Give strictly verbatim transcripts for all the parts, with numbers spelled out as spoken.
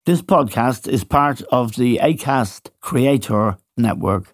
This podcast is part of the Acast Creator Network.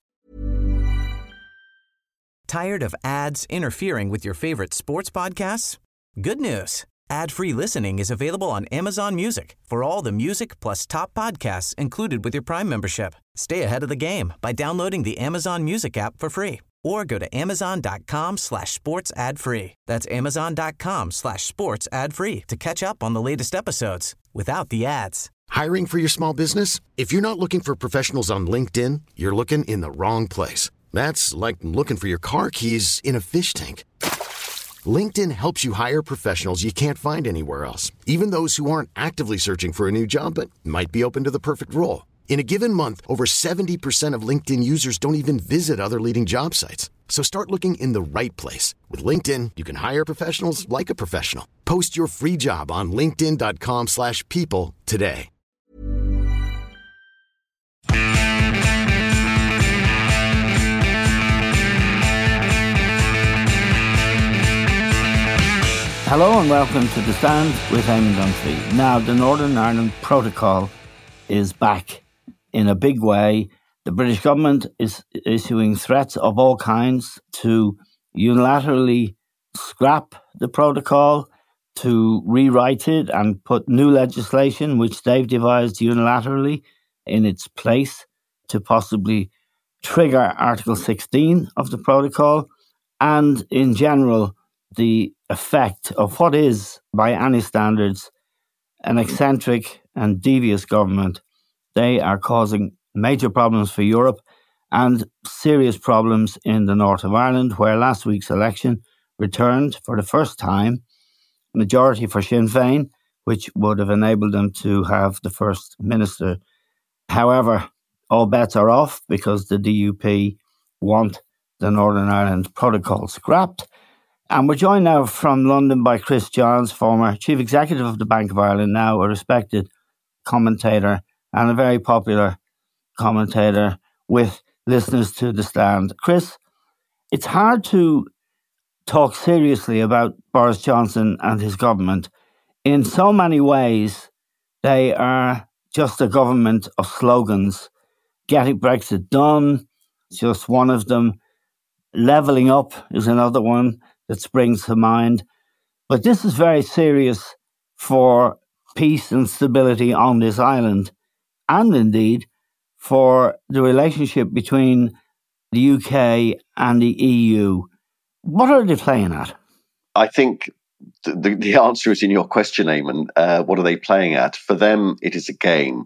Tired of ads interfering with your favorite sports podcasts? Good news. Ad-free listening is available on Amazon Music for all the music plus top podcasts included with your Prime membership. Stay ahead of the game by downloading the Amazon Music app for free or go to amazon.com slash sports ad free. That's amazon.com slash sports ad free to catch up on the latest episodes without the ads. Hiring for your small business? If you're not looking for professionals on LinkedIn, you're looking in the wrong place. That's like looking for your car keys in a fish tank. LinkedIn helps you hire professionals you can't find anywhere else, even those who aren't actively searching for a new job but might be open to the perfect role. In a given month, over seventy percent of LinkedIn users don't even visit other leading job sites. So start looking in the right place. With LinkedIn, you can hire professionals like a professional. Post your free job on linkedin.com slash people today. Hello and welcome to The Stand with Eamon Dunphy. Now, the Northern Ireland Protocol is back in a big way. The British government is issuing threats of all kinds to unilaterally scrap the protocol, to rewrite it and put new legislation, which they've devised unilaterally, in its place to possibly trigger Article sixteen of the protocol, and in general, the effect of what is, by any standards, an eccentric and devious government. They are causing major problems for Europe and serious problems in the north of Ireland, where last week's election returned for the first time majority for Sinn Féin, which would have enabled them to have the First Minister. However, all bets are off because the D U P want the Northern Ireland Protocol scrapped. And we're joined now from London by Chris Johns, former Chief Executive of the Bank of Ireland, now a respected commentator and a very popular commentator with listeners to The Stand. Chris, it's hard to talk seriously about Boris Johnson and his government. In so many ways, they are just a government of slogans. Getting Brexit done, just one of them. Levelling up is another one that springs to mind. But this is very serious for peace and stability on this island, and indeed for the relationship between the U K and the E U. What are they playing at? I think the, the answer is in your question, Eamon. Uh, what are they playing at? For them, it is a game.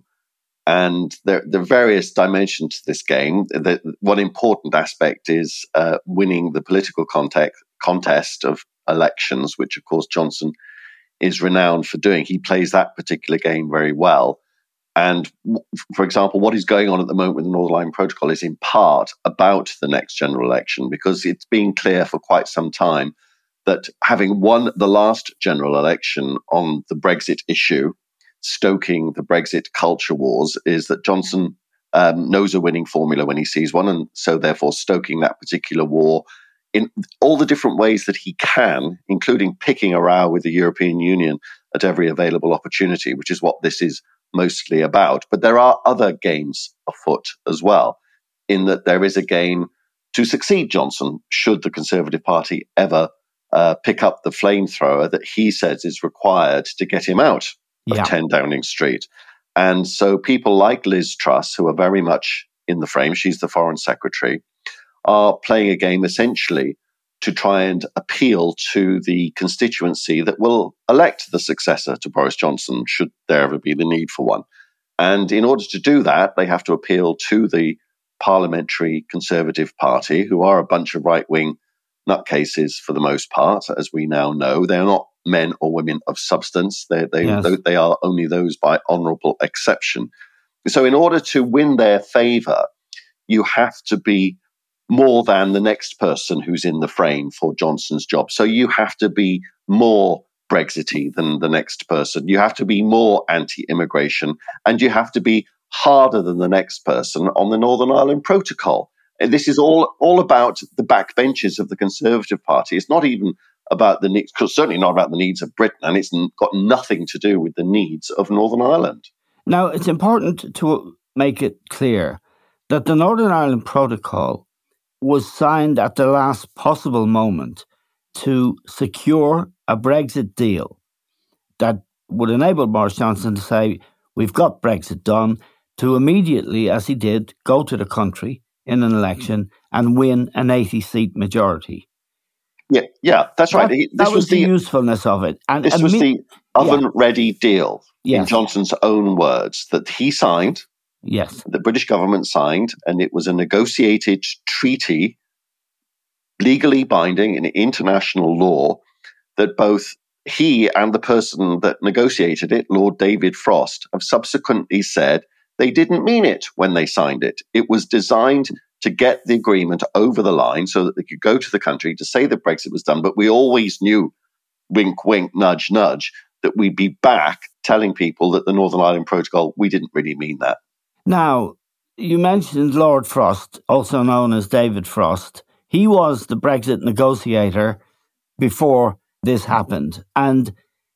And there, there are various dimensions to this game. The, one important aspect is uh, winning the political context, contest of elections, which, of course, Johnson is renowned for doing. He plays that particular game very well. And, for example, what is going on at the moment with the Northern Ireland Protocol is in part about the next general election, because it's been clear for quite some time that having won the last general election on the Brexit issue, stoking the Brexit culture wars, is that Johnson um, knows a winning formula when he sees one, and so therefore stoking that particular war in all the different ways that he can, including picking a row with the European Union at every available opportunity, which is what this is mostly about. But there are other games afoot as well, in that there is a game to succeed Johnson should the Conservative Party ever uh, pick up the flamethrower that he says is required to get him out of yeah. ten Downing Street. And so people like Liz Truss, who are very much in the frame, she's the Foreign Secretary, are playing a game essentially to try and appeal to the constituency that will elect the successor to Boris Johnson, should there ever be the need for one. And in order to do that, they have to appeal to the Parliamentary Conservative Party, who are a bunch of right-wing nutcases for the most part, as we now know. They're not men or women of substance. They, they, yes. they, they are only those by honourable exception. So in order to win their favour, you have to be more than the next person who's in the frame for Johnson's job. So you have to be more Brexity than the next person. You have to be more anti-immigration, and you have to be harder than the next person on the Northern Ireland Protocol. And this is all, all about the backbenches of the Conservative Party. It's not even about the needs, certainly not about the needs of Britain, and it's got nothing to do with the needs of Northern Ireland. Now, it's important to make it clear that the Northern Ireland Protocol was signed at the last possible moment to secure a Brexit deal that would enable Boris Johnson to say, we've got Brexit done, to immediately, as he did, go to the country in an election and win an eighty-seat majority. Yeah, yeah, that's right. That, He, that this was, was the, the usefulness of it. And, this and was me, the oven-ready deal, yes. in Johnson's own words, that he signed, yes, the British government signed, and it was a negotiated treaty, legally binding in international law, that both he and the person that negotiated it, Lord David Frost, have subsequently said they didn't mean it when they signed it. It was designed to get the agreement over the line so that they could go to the country to say that Brexit was done. But we always knew, wink, wink, nudge, nudge, that we'd be back telling people that the Northern Ireland Protocol, we didn't really mean that. Now, you mentioned Lord Frost, also known as David Frost. He was the Brexit negotiator before this happened. And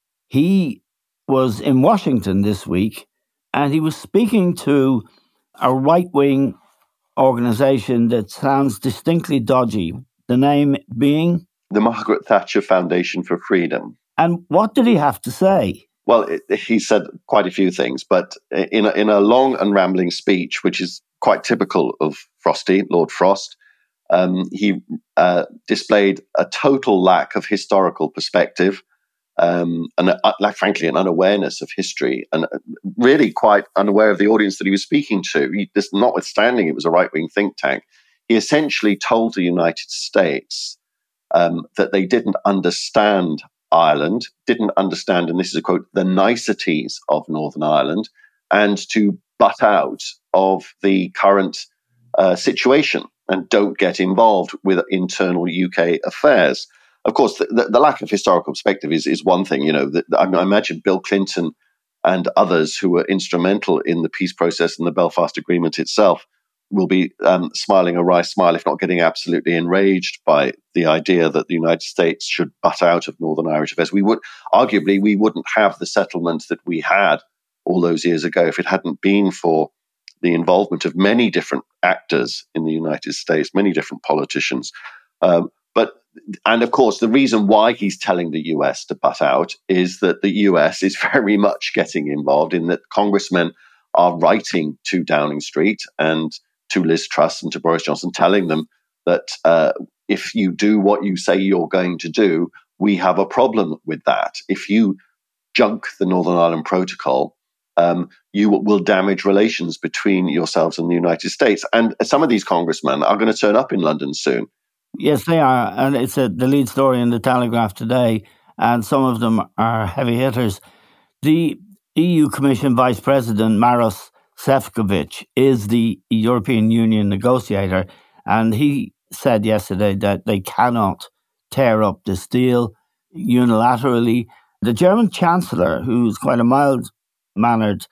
he was in Washington this week, and he was speaking to a right-wing organization that sounds distinctly dodgy, the name being? The Margaret Thatcher Foundation for Freedom. And what did he have to say? Well, it, he said quite a few things, but in a, in a long and rambling speech, which is quite typical of Frosty, Lord Frost, um, he uh, displayed a total lack of historical perspective, um, and uh, like, frankly, an unawareness of history, and really quite unaware of the audience that he was speaking to. He, this, notwithstanding it was a right-wing think tank, he essentially told the United States um, that they didn't understand Ireland, didn't understand, and this is a quote, the niceties of Northern Ireland, and to butt out of the current uh, situation and don't get involved with internal U K affairs. Of course, the, the, the lack of historical perspective is, is one thing. You know, the, I, I imagine Bill Clinton and others who were instrumental in the peace process and the Belfast Agreement itself will be um, smiling a wry smile, if not getting absolutely enraged by the idea that the United States should butt out of Northern Irish affairs. We would, arguably, we wouldn't have the settlement that we had all those years ago if it hadn't been for the involvement of many different actors in the United States, many different politicians. Um, but, and of course, the reason why he's telling the U S to butt out is that the U S is very much getting involved, in that congressmen are writing to Downing Street and to Liz Truss and to Boris Johnson, telling them that uh, if you do what you say you're going to do, we have a problem with that. If you junk the Northern Ireland Protocol, um, you will damage relations between yourselves and the United States. And some of these congressmen are going to turn up in London soon. Yes, they are. And it's a, the lead story in the Telegraph today, and some of them are heavy hitters. The E U Commission Vice President, Maros Sefcovic, is the European Union negotiator, and he said yesterday that they cannot tear up this deal unilaterally. The German Chancellor, who's quite a mild-mannered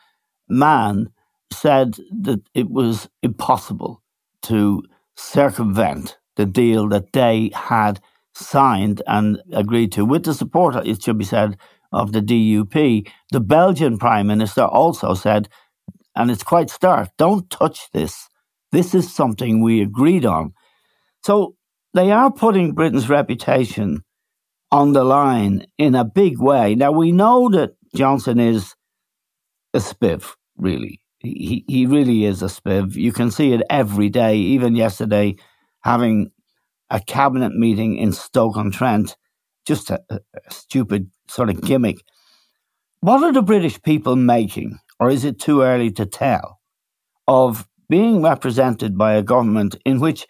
man, said that it was impossible to circumvent the deal that they had signed and agreed to, with the support, it should be said, of the D U P. The Belgian Prime Minister also said, and it's quite stark, don't touch this. This is something we agreed on. So they are putting Britain's reputation on the line in a big way. Now, we know that Johnson is a spiv, really. He, he really is a spiv. You can see it every day, even yesterday, having a cabinet meeting in Stoke-on-Trent, just a, a stupid sort of gimmick. What are the British people making, or is it too early to tell, of being represented by a government in which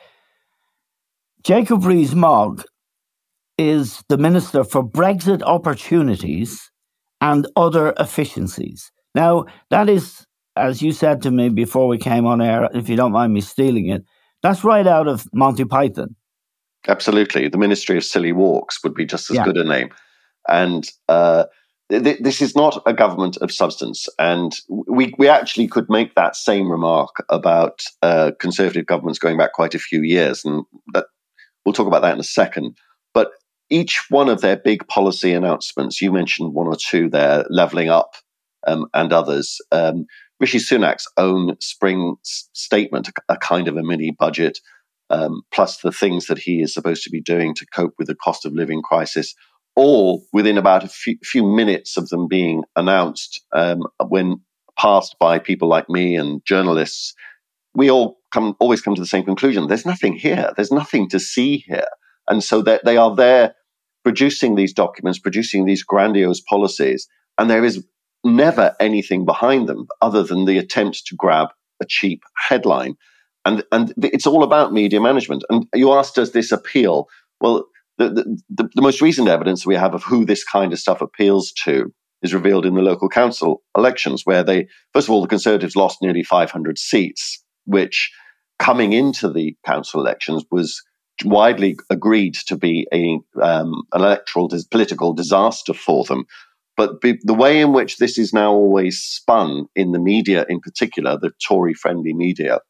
Jacob Rees-Mogg is the Minister for Brexit Opportunities and Other Efficiencies? Now, that is, as you said to me before we came on air, if you don't mind me stealing it, that's right out of Monty Python. Absolutely. The Ministry of Silly Walks would be just as yeah. good a name. And uh, th- this is not a government of substance. And we, we actually could make that same remark about uh, Conservative governments going back quite a few years. And that, we'll talk about that in a second. But each one of their big policy announcements, you mentioned one or two there, levelling up um, and others. Um, Rishi Sunak's own spring s- statement, a, a kind of a mini budget, um, plus the things that he is supposed to be doing to cope with the cost of living crisis, all within about a few, few minutes of them being announced, um, when passed by people like me and journalists, we all come always come to the same conclusion. There's nothing here. There's nothing to see here. And so that they are there producing these documents, producing these grandiose policies, and there is never anything behind them other than the attempt to grab a cheap headline. And and it's all about media management. And you asked, does this appeal? Well, the, the, the, the most recent evidence we have of who this kind of stuff appeals to is revealed in the local council elections, where they, first of all, the Conservatives lost nearly five hundred seats, which coming into the council elections was widely agreed to be a um, an electoral dis- political disaster for them. But be, the way in which this is now always spun in the media, in particular, the Tory-friendly media,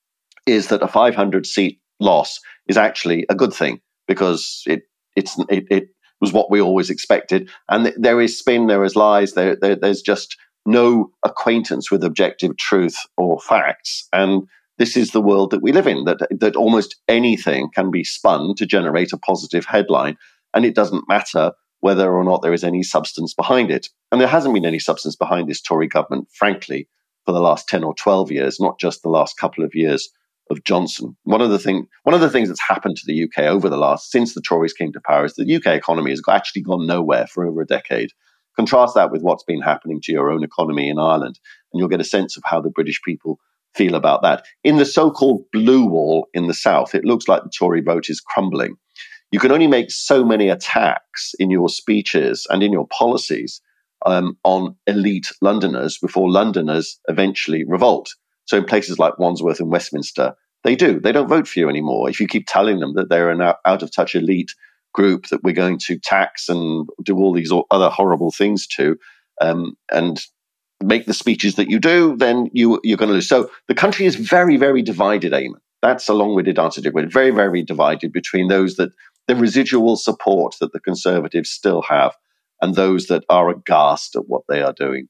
is that a five hundred seat loss is actually a good thing, because it it's it, it was what we always expected. And th- there is spin, there is lies, there, there there's just no acquaintance with objective truth or facts. And this is the world that we live in, that that almost anything can be spun to generate a positive headline, and it doesn't matter whether or not there is any substance behind it. And there hasn't been any substance behind this Tory government, frankly, for the last ten or twelve years, not just the last couple of years of Johnson. One of the thing, one of the things that's happened to the U K over the last, since the Tories came to power, is that the U K economy has actually gone nowhere for over a decade. Contrast that with what's been happening to your own economy in Ireland, and you'll get a sense of how the British people feel about that. In the so-called blue wall in the south, it looks like the Tory vote is crumbling. You can only make so many attacks in your speeches and in your policies um, on elite Londoners before Londoners eventually revolt. So in places like Wandsworth and Westminster, they do. They don't vote for you anymore. If you keep telling them that they're an out-of-touch elite group that we're going to tax and do all these other horrible things to, um, and make the speeches that you do, then you, you're going to lose. So the country is very, very divided, Eamon. That's a long-winded answer to it, but very, very divided between those that the residual support that the Conservatives still have and those that are aghast at what they are doing.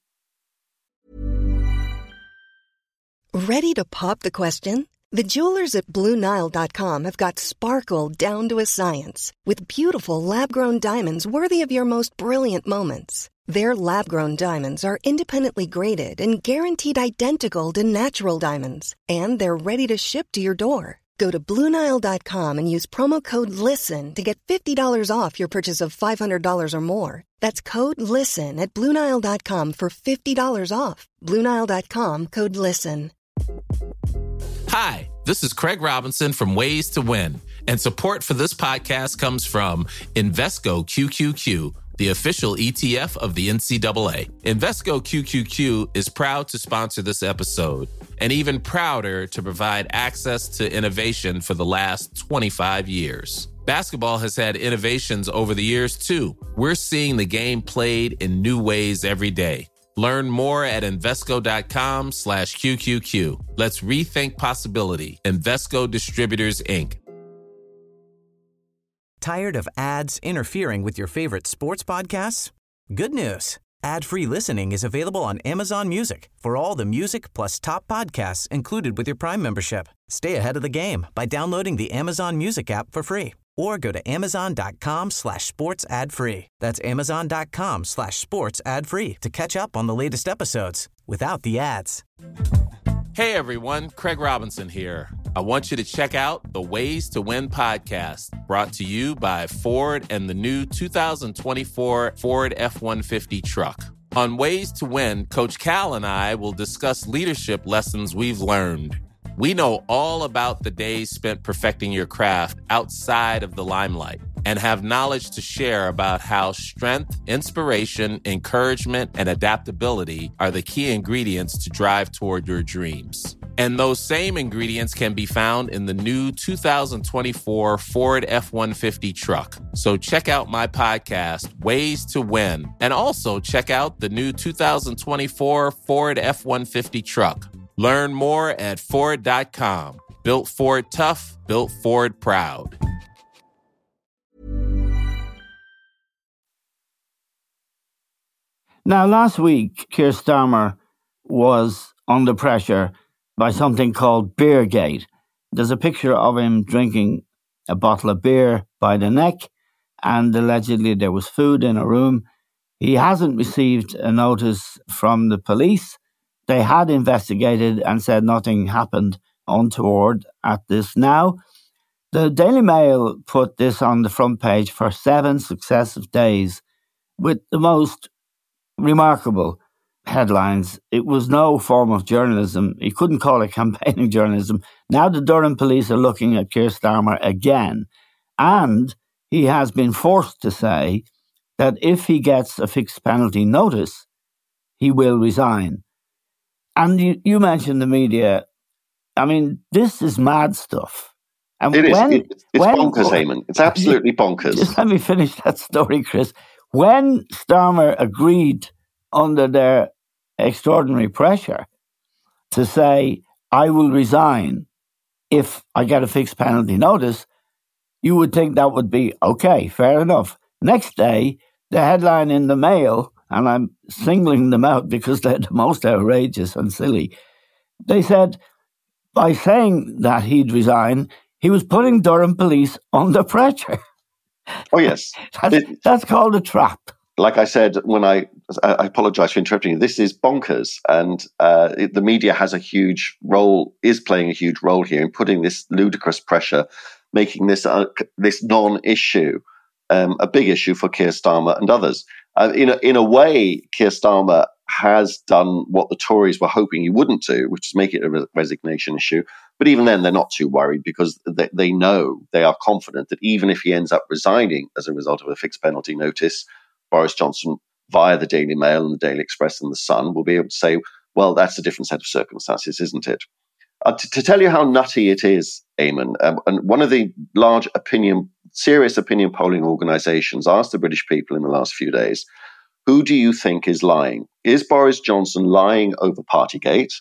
Ready to pop the question? The jewelers at Blue Nile dot com have got sparkle down to a science with beautiful lab-grown diamonds worthy of your most brilliant moments. Their lab-grown diamonds are independently graded and guaranteed identical to natural diamonds, and they're ready to ship to your door. Go to Blue Nile dot com and use promo code LISTEN to get fifty dollars off your purchase of five hundred dollars or more. That's code LISTEN at Blue Nile dot com for fifty dollars off. Blue Nile dot com, code LISTEN. Hi, this is Craig Robinson from Ways to Win, and support for this podcast comes from Invesco Q Q Q, the official E T F of the N C double A. Invesco Q Q Q is proud to sponsor this episode, and even prouder to provide access to innovation for the last twenty-five years. Basketball has had innovations over the years, too. We're seeing the game played in new ways every day. Learn more at Invesco.com slash QQQ. Let's rethink possibility. Invesco Distributors, Incorporated. Tired of ads interfering with your favorite sports podcasts? Good news. Ad-free listening is available on Amazon Music for all the music plus top podcasts included with your Prime membership. Stay ahead of the game by downloading the Amazon Music app for free or go to Amazon.com slash sports ad free. That's Amazon.com slash sports ad free to catch up on the latest episodes without the ads. Hey everyone, Craig Robinson here. I want you to check out the Ways to Win podcast, brought to you by Ford and the new two thousand twenty-four Ford F one fifty truck. On Ways to Win, Coach Cal and I will discuss leadership lessons we've learned. We know all about the days spent perfecting your craft outside of the limelight and have knowledge to share about how strength, inspiration, encouragement, and adaptability are the key ingredients to drive toward your dreams. And those same ingredients can be found in the new two thousand twenty-four Ford F one fifty truck. So check out my podcast, Ways to Win, and also check out the new two thousand twenty-four Ford F one fifty truck. Learn more at Ford dot com. Built Ford tough, built Ford proud. Now, last week, Keir Starmer was under pressure by something called Beergate. There's a picture of him drinking a bottle of beer by the neck, and allegedly there was food in a room. He hasn't received a notice from the police. They had investigated and said nothing happened untoward at this. Now, the Daily Mail put this on the front page for seven successive days with the most remarkable headlines. It was no form of journalism. You couldn't call it campaigning journalism. Now the Durham police are looking at Keir Starmer again, and he has been forced to say that if he gets a fixed penalty notice, he will resign. And you, you mentioned the media. I mean, this is mad stuff. And it when, is. It, it's when, bonkers, Eamon. It's absolutely bonkers. Just let me finish that story, Chris. When Starmer agreed under their extraordinary pressure to say, I will resign if I get a fixed penalty notice, you would think that would be okay, fair enough. Next day, the headline in the Mail, and I'm singling them out because they're the most outrageous and silly, they said by saying that he'd resign, he was putting Durham police under pressure. Oh, yes. that's, it, that's called a trap. Like I said, when I, I apologize for interrupting you, this is bonkers. And uh, it, the media has a huge role, is playing a huge role here in putting this ludicrous pressure, making this uh, this non-issue um, a big issue for Keir Starmer and others. Uh, in, a, in a way, Keir Starmer has done what the Tories were hoping he wouldn't do, which is make it a re- resignation issue. But even then, they're not too worried because they, they know, they are confident that even if he ends up resigning as a result of a fixed penalty notice, Boris Johnson, via the Daily Mail and the Daily Express and the Sun, will be able to say, well, that's a different set of circumstances, isn't it? Uh, to, to tell you how nutty it is, Eamon, um, and one of the large opinion, serious opinion polling organisations asked the British people in the last few days, who do you think is lying? Is Boris Johnson lying over Partygate?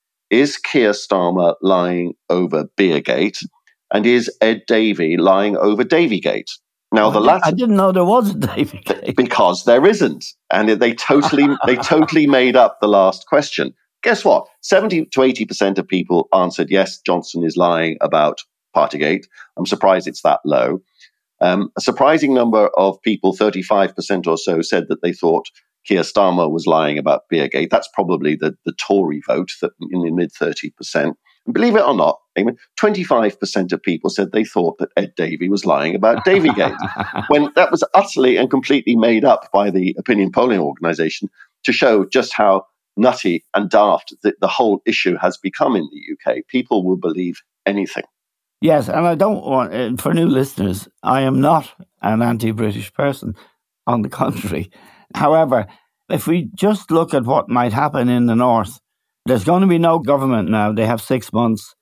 Is Keir Starmer lying over Beergate? And is Ed Davey lying over Davygate? Now, oh, the latter, I didn't know there was a Davygate. Because there isn't. And they totally, they totally made up the last question. Guess what? seventy to eighty percent of people answered, yes, Johnson is lying about Partygate. I'm surprised it's that low. Um, a surprising number of people, thirty-five percent or so, said that they thought Keir Starmer was lying about Beergate. That's probably the, the Tory vote that in the mid thirty percent. And believe it or not, twenty-five percent of people said they thought that Ed Davey was lying about Davygate, when that was utterly and completely made up by the opinion polling organisation to show just how nutty and daft that the whole issue has become in the U K. People will believe anything. Yes, and I don't want, uh, for new listeners, I am not an anti-British person. On the contrary. However, if we just look at what might happen in the north, there's going to be no government now. They have six months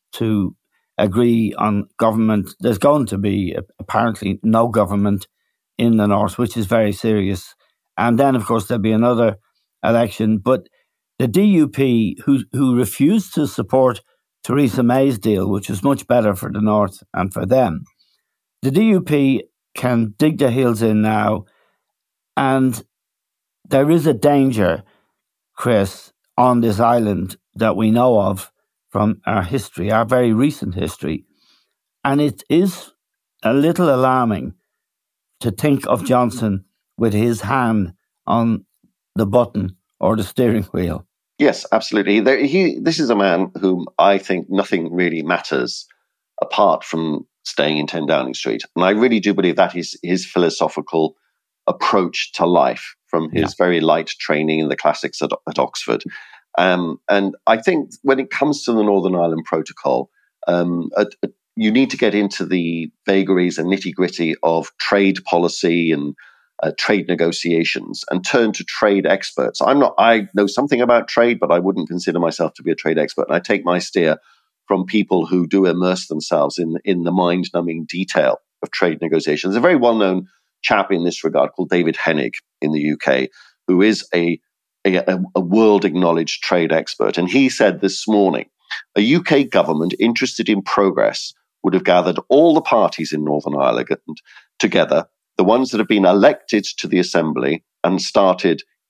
to agree on government. There's going to be apparently no government in the north, which is very serious. And then, of course, there'll be another election. But the D U P, who who refused to support Theresa May's deal, which was much better for the north and for them, the D U P can dig their heels in now. And there is a danger, Chris, on this island that we know of from our history, our very recent history. And it is a little alarming to think of Johnson with his hand on the button or the steering wheel. Yes, absolutely. There, he, this is a man whom I think nothing really matters apart from staying in ten Downing Street. And I really do believe that is his philosophical approach to life from his yeah. very light training in the classics at, at Oxford. Um, and I think when it comes to the Northern Ireland Protocol, um, a, a, you need to get into the vagaries and nitty-gritty of trade policy and uh, trade negotiations and turn to trade experts. I'm not, I know something about trade, but I wouldn't consider myself to be a trade expert. And I take my steer from people who do immerse themselves in, in the mind-numbing detail of trade negotiations. There's a very well-known chap in this regard called David Hennig in the U K, who is a, a, a world-acknowledged trade expert. And he said this morning, a U K government interested in progress would have gathered all the parties in Northern Ireland together, the ones that have been elected to the Assembly, and started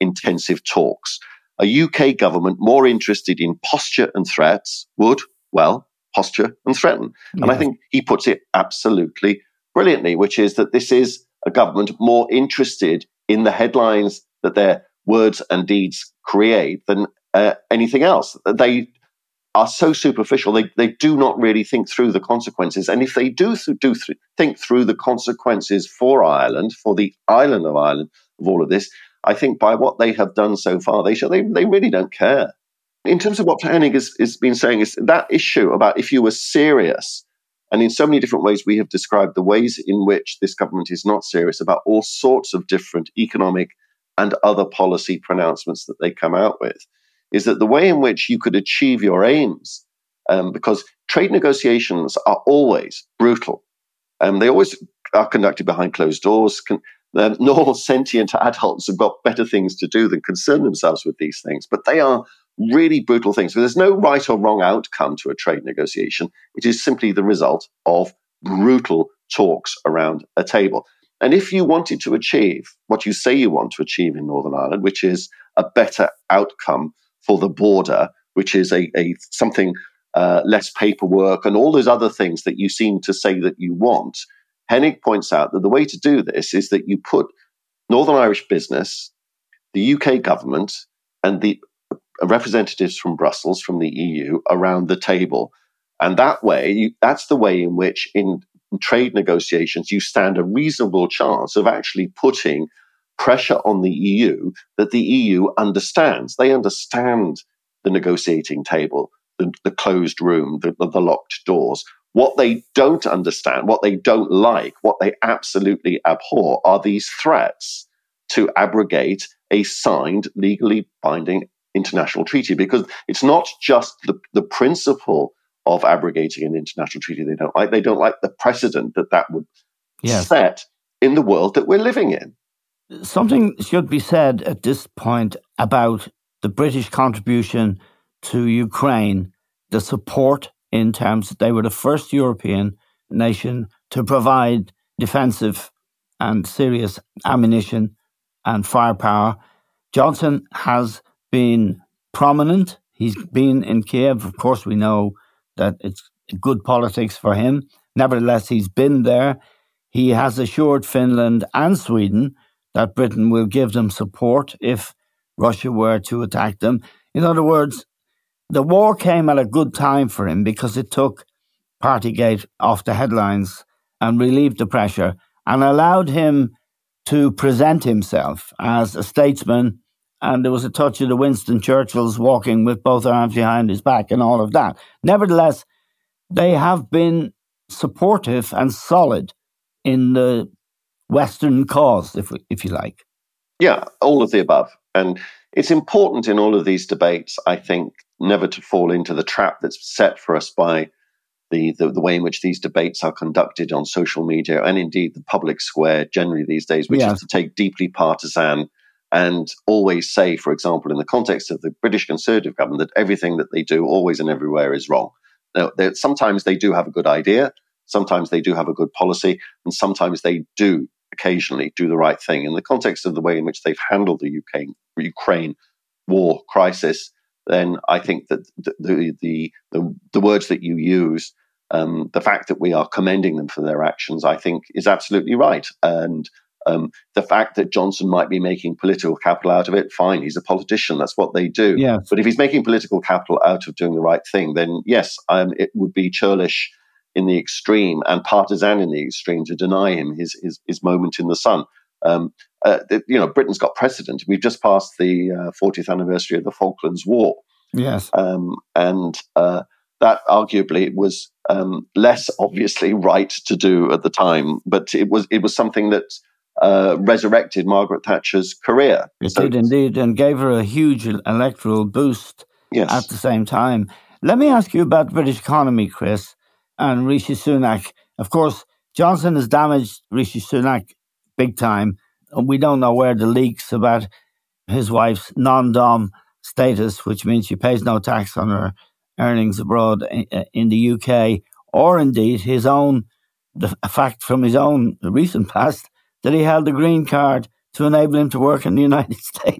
intensive talks. A U K government more interested in posture and threats would, well, posture and threaten. And Yes. I think he puts it absolutely brilliantly, which is that this is a government more interested in the headlines that their words and deeds create than uh, anything else. They are so superficial. They they do not really think through the consequences. And if they do th- do th- think through the consequences for Ireland, for the island of Ireland, of all of this, I think by what they have done so far, they should, they they really don't care. In terms of what Henning has, has been saying, is that issue about if you were serious, and in so many different ways we have described the ways in which this government is not serious about all sorts of different economic and other policy pronouncements that they come out with, is that the way in which you could achieve your aims, um, because trade negotiations are always brutal, and um, they always are conducted behind closed doors. Con- uh, normal sentient adults have got better things to do than concern themselves with these things, but they are really brutal things. So there's no right or wrong outcome to a trade negotiation. It is simply the result of brutal talks around a table. And if you wanted to achieve what you say you want to achieve in Northern Ireland, which is a better outcome for the border, which is a, a something uh, less paperwork and all those other things that you seem to say that you want, Henning points out that the way to do this is that you put Northern Irish business, the U K government, and the representatives from Brussels, from the E U, around the table. And that way, you, that's the way in which in trade negotiations you stand a reasonable chance of actually putting pressure on the E U that the E U understands. They understand the negotiating table, the, the closed room, the, the locked doors. What they don't understand, what they don't like, what they absolutely abhor are these threats to abrogate a signed, legally binding international treaty, because it's not just the, the principle of abrogating an international treaty they don't like. They don't like the precedent that that would yes. set in the world that we're living in. Something should be said at this point about the British contribution to Ukraine, the support in terms that they were the first European nation to provide defensive and serious ammunition and firepower. Johnson has been prominent. He's been in Kiev. Of course, we know that it's good politics for him. Nevertheless, he's been there. He has assured Finland and Sweden that Britain will give them support if Russia were to attack them. In other words, the war came at a good time for him because it took Partygate off the headlines and relieved the pressure and allowed him to present himself as a statesman. And there was a touch of the Winston Churchill's walking with both arms behind his back and all of that. Nevertheless, they have been supportive and solid in the Western cause, if if you like. Yeah, all of the above. And it's important in all of these debates, I think, never to fall into the trap that's set for us by the, the, the way in which these debates are conducted on social media and indeed the public square generally these days, which yes. is to take deeply partisan and always say, for example, in the context of the British Conservative government, that everything that they do always and everywhere is wrong. Now, sometimes they do have a good idea, sometimes they do have a good policy, and sometimes they do occasionally do the right thing. In the context of the way in which they've handled the U K, Ukraine war crisis, then I think that the the the, the, the words that you use, um, the fact that we are commending them for their actions, I think is absolutely right. And um, the fact that Johnson might be making political capital out of it, fine, he's a politician, that's what they do. Yes. But if he's making political capital out of doing the right thing, then yes, um, it would be churlish in the extreme and partisan in the extreme to deny him his his, his moment in the sun. Um, uh, you know, Britain's got precedent. We've just passed the uh, fortieth anniversary of the Falklands War. Yes. Um, and uh, that arguably was um, less obviously right to do at the time, but it was it was something that uh, resurrected Margaret Thatcher's career. It so, did indeed, and gave her a huge electoral boost yes. at the same time. Let me ask you about the British economy, Chris, and Rishi Sunak. Of course, Johnson has damaged Rishi Sunak big time. We don't know where the leaks about his wife's non-dom status, which means she pays no tax on her earnings abroad in the U K, or indeed his own, the fact from his own recent past that he held a green card to enable him to work in the United States.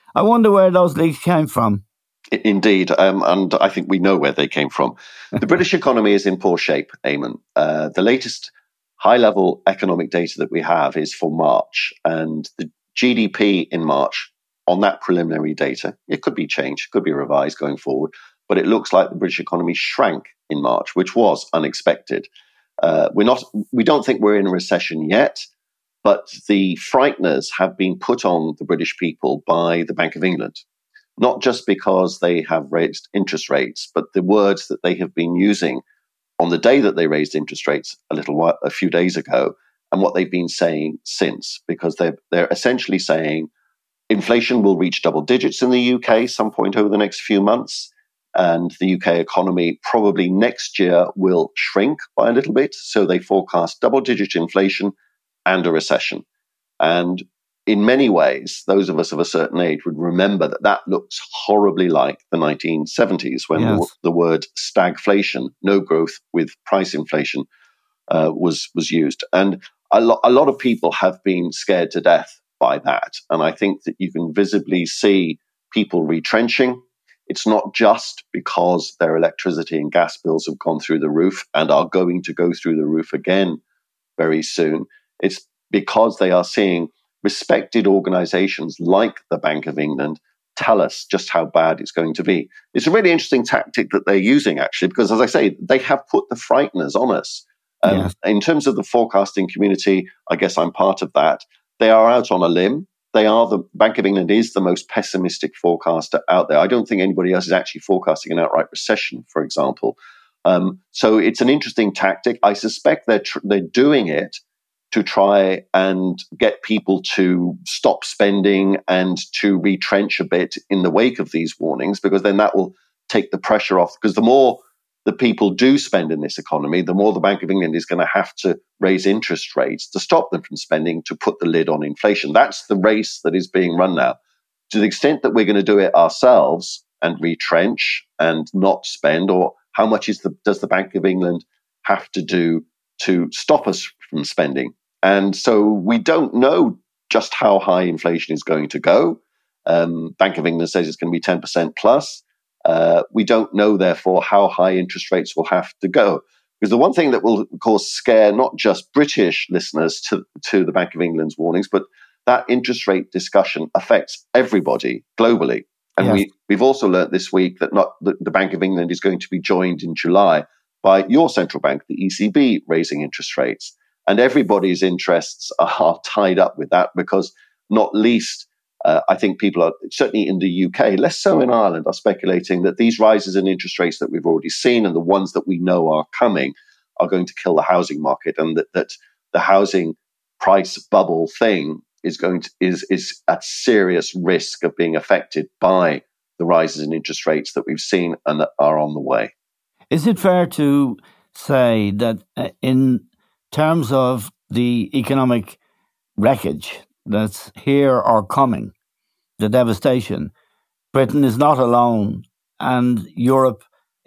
I wonder where those leaks came from. Indeed, um, and I think we know where they came from. The British economy is in poor shape, Eamon. Uh, the latest high-level economic data that we have is for March, and the G D P in March, on that preliminary data, it could be changed, could be revised going forward, but it looks like the British economy shrank in March, which was unexpected. Uh, we're not, we don't think we're in a recession yet, but the frighteners have been put on the British people by the Bank of England. Not just because they have raised interest rates, but the words that they have been using on the day that they raised interest rates a little while, a few days ago, and what they've been saying since, because they're, they're essentially saying inflation will reach double digits in the U K some point over the next few months, and the U K economy probably next year will shrink by a little bit. So they forecast double-digit inflation and a recession. And in many ways, those of us of a certain age would remember that that looks horribly like the nineteen seventies when yes. the, the word stagflation, no growth with price inflation, uh, was was used. And a, lo- a lot of people have been scared to death by that. And I think that you can visibly see people retrenching. It's not just because their electricity and gas bills have gone through the roof and are going to go through the roof again very soon. It's because they are seeing respected organizations like the Bank of England tell us just how bad it's going to be. It's a really interesting tactic that they're using, actually, because, as I say, they have put the frighteners on us. Um, yeah. In terms of the forecasting community, I guess I'm part of that. They are out on a limb. They are the Bank of England is the most pessimistic forecaster out there. I don't think anybody else is actually forecasting an outright recession, for example. Um, so it's an interesting tactic. I suspect they're tr- they're doing it to try and get people to stop spending and to retrench a bit in the wake of these warnings, because then that will take the pressure off. Because the more the people do spend in this economy, the more the Bank of England is going to have to raise interest rates to stop them from spending, to put the lid on inflation. That's the race that is being run now. To the extent that we're going to do it ourselves and retrench and not spend, or how much is the, does the Bank of England have to do to stop us from spending? And so we don't know just how high inflation is going to go. Um, Bank of England says it's going to be ten percent plus. Uh, we don't know, therefore, how high interest rates will have to go. Because the one thing that will, of course, scare not just British listeners to, to the Bank of England's warnings, but that interest rate discussion affects everybody globally. And yes. we, we've also learned this week that not that the Bank of England is going to be joined in July by your central bank, the E C B, raising interest rates. And everybody's interests are tied up with that, because not least, uh, I think people are, certainly in the U K, less so in Ireland, are speculating that these rises in interest rates that we've already seen and the ones that we know are coming are going to kill the housing market, and that, that the housing price bubble thing is going to is is at serious risk of being affected by the rises in interest rates that we've seen and that are on the way. Is it fair to say that uh, in terms of the economic wreckage that's here or coming, the devastation, Britain is not alone, and Europe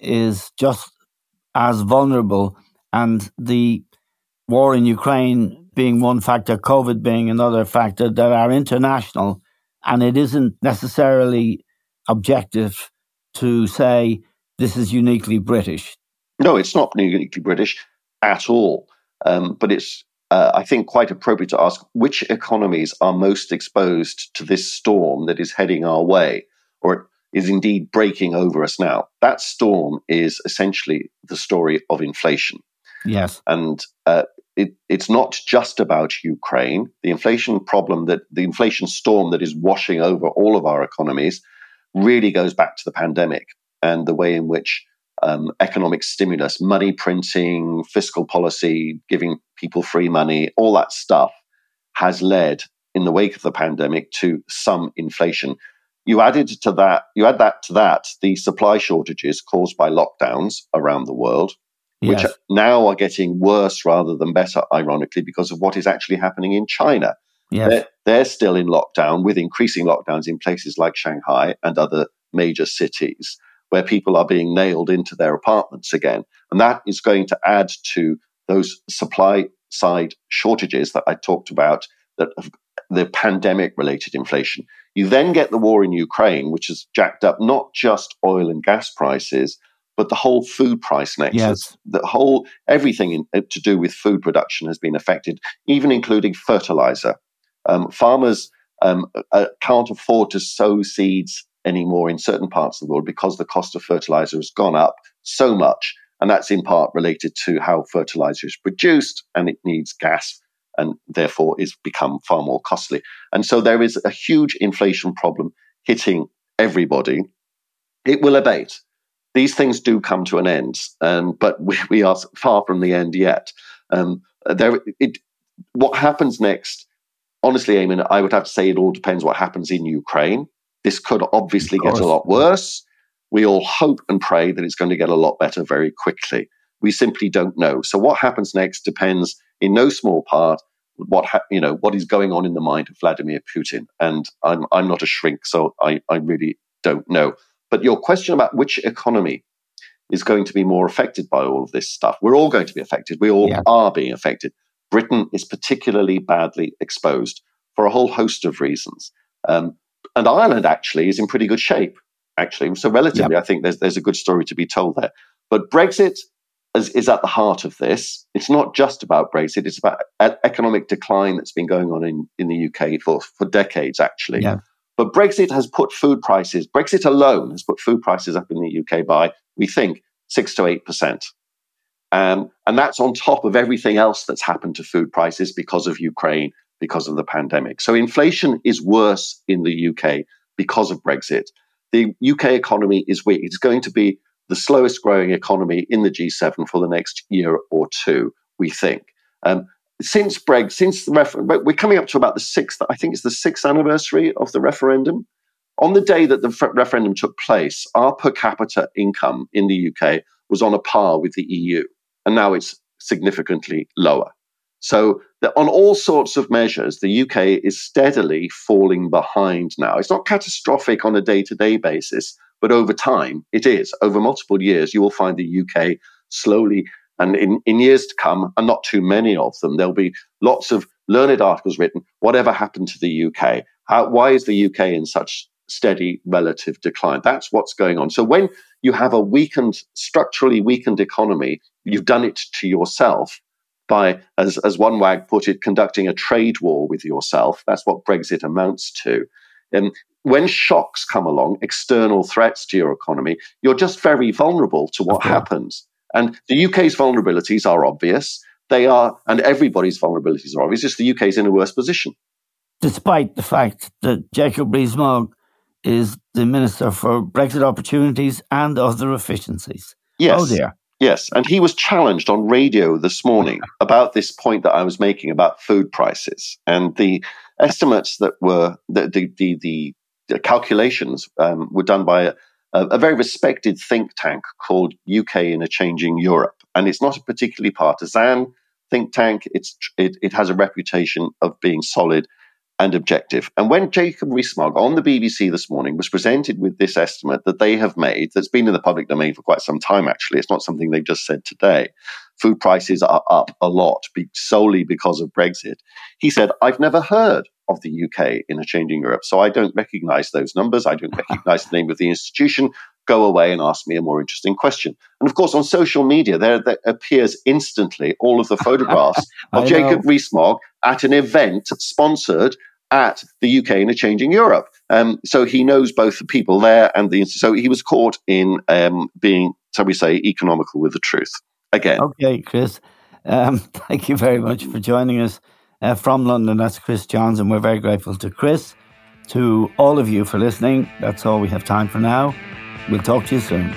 is just as vulnerable, and the war in Ukraine being one factor, COVID being another factor, that are international, and it isn't necessarily objective to say this is uniquely British. No, it's not uniquely British at all. Um, but it's, uh, I think, quite appropriate to ask which economies are most exposed to this storm that is heading our way, or is indeed breaking over us now. That storm is essentially the story of inflation. Yes. And uh, it, it's not just about Ukraine. The inflation problem, that the inflation storm that is washing over all of our economies really goes back to the pandemic and the way in which Um, economic stimulus, money printing, fiscal policy, giving people free money, all that stuff has led, in the wake of the pandemic, to some inflation. You added to that, you add that to that, the supply shortages caused by lockdowns around the world, yes. which now are getting worse rather than better, ironically, because of what is actually happening in China. Yes. They're, they're still in lockdown, with increasing lockdowns in places like Shanghai and other major cities, where people are being nailed into their apartments again. And that is going to add to those supply side shortages that I talked about, that the pandemic related inflation. You then get the war in Ukraine, which has jacked up not just oil and gas prices, but the whole food price nexus. Yes. The whole, everything in, to do with food production has been affected, even including fertilizer. Um, farmers um, uh, can't afford to sow seeds anymore in certain parts of the world because the cost of fertilizer has gone up so much. And that's in part related to how fertilizer is produced, and it needs gas, and therefore it's become far more costly. And so there is a huge inflation problem hitting everybody. It will abate. These things do come to an end, um, but we, we are far from the end yet. Um, there, it, what happens next, honestly, Eamon, I would have to say it all depends what happens in Ukraine. This could obviously get a lot worse. We all hope and pray that it's going to get a lot better very quickly. We simply don't know. So what happens next depends in no small part what ha- you know what is going on in the mind of Vladimir Putin. And I'm I'm not a shrink, so I, I really don't know. But your question about which economy is going to be more affected by all of this stuff, we're all going to be affected. We all yeah. are being affected. Britain is particularly badly exposed for a whole host of reasons. Um, and Ireland actually is in pretty good shape, actually. So relatively, yep. I think there's there's a good story to be told there. But Brexit is, is at the heart of this. It's not just about Brexit. It's about e- economic decline that's been going on in, in the U K for, for decades, actually. Yeah. But Brexit has put food prices, Brexit alone has put food prices up in the U K by, we think, six to eight percent. Um, and that's on top of everything else that's happened to food prices because of Ukraine, because of the pandemic. So inflation is worse in the U K because of Brexit. The U K economy is weak. It's going to be the slowest growing economy in the G seven for the next year or two, we think. Um, since Brexit, since the referendum, we're coming up to about the sixth, I think it's the sixth anniversary of the referendum. On the day that the f- referendum took place, our per capita income in the U K was on a par with the E U, and now it's significantly lower. So the, on all sorts of measures, the U K is steadily falling behind now. It's not catastrophic on a day-to-day basis, but over time it is. Over multiple years, you will find the U K slowly, and in, in years to come, and not too many of them, there'll be lots of learned articles written, whatever happened to the U K? How, why is the U K in such steady relative decline? That's what's going on. So when you have a weakened, structurally weakened economy, you've done it to yourself by, as, as one wag put it, conducting a trade war with yourself. That's what Brexit amounts to. And when shocks come along, external threats to your economy, you're just very vulnerable to what okay. happens. And the U K's vulnerabilities are obvious. They are, and everybody's vulnerabilities are obvious. Just the U K's in a worse position. Despite the fact that Jacob Rees-Mogg is the Minister for Brexit Opportunities and Other Efficiencies. Yes. Oh dear. Yes, and he was challenged on radio this morning about this point that I was making about food prices. And the estimates that were, the the the, the calculations um, were done by a, a very respected think tank called U K in a Changing Europe. And it's not a particularly partisan think tank. It's it, it has a reputation of being solid and objective. And when Jacob Rees-Mogg on the B B C this morning was presented with this estimate that they have made, that's been in the public domain for quite some time, actually, it's not something they've just said today, food prices are up a lot be- solely because of Brexit. He said, I've never heard of the U K in a Changing Europe, so I don't recognize those numbers. I don't recognize the name of the institution. Go away and ask me a more interesting question. And of course, on social media, there, there appears instantly all of the photographs of Jacob Rees-Mogg at an event sponsored at the U K in a Changing Europe. Um, so he knows both the people there and the... So he was caught in um, being, shall we say, economical with the truth. Again. Okay, Chris. Um, thank you very much for joining us uh, from London. That's Chris Johns, and we're very grateful to Chris, to all of you for listening. That's all we have time for now. We'll talk to you soon.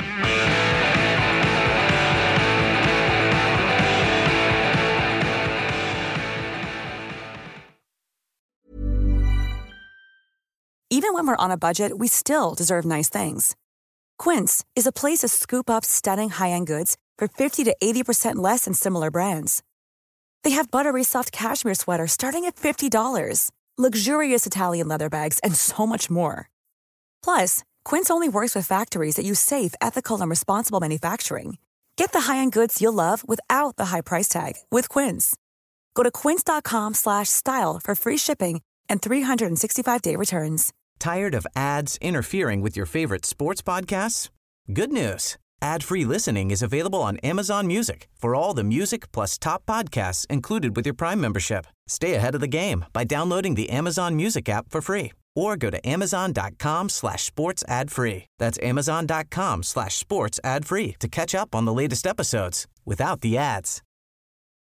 Even when we're on a budget, we still deserve nice things. Quince is a place to scoop up stunning high-end goods for fifty to eighty percent less than similar brands. They have buttery soft cashmere sweaters starting at fifty dollars, luxurious Italian leather bags, and so much more. Plus, Quince only works with factories that use safe, ethical, and responsible manufacturing. Get the high-end goods you'll love without the high price tag with Quince. Go to quince.com slash style for free shipping and three sixty-five day returns. Tired of ads interfering with your favorite sports podcasts? Good news. Ad-free listening is available on Amazon Music for all the music plus top podcasts included with your Prime membership. Stay ahead of the game by downloading the Amazon Music app for free or go to amazon.com slash sports ad free. That's amazon.com slash sports ad free to catch up on the latest episodes without the ads.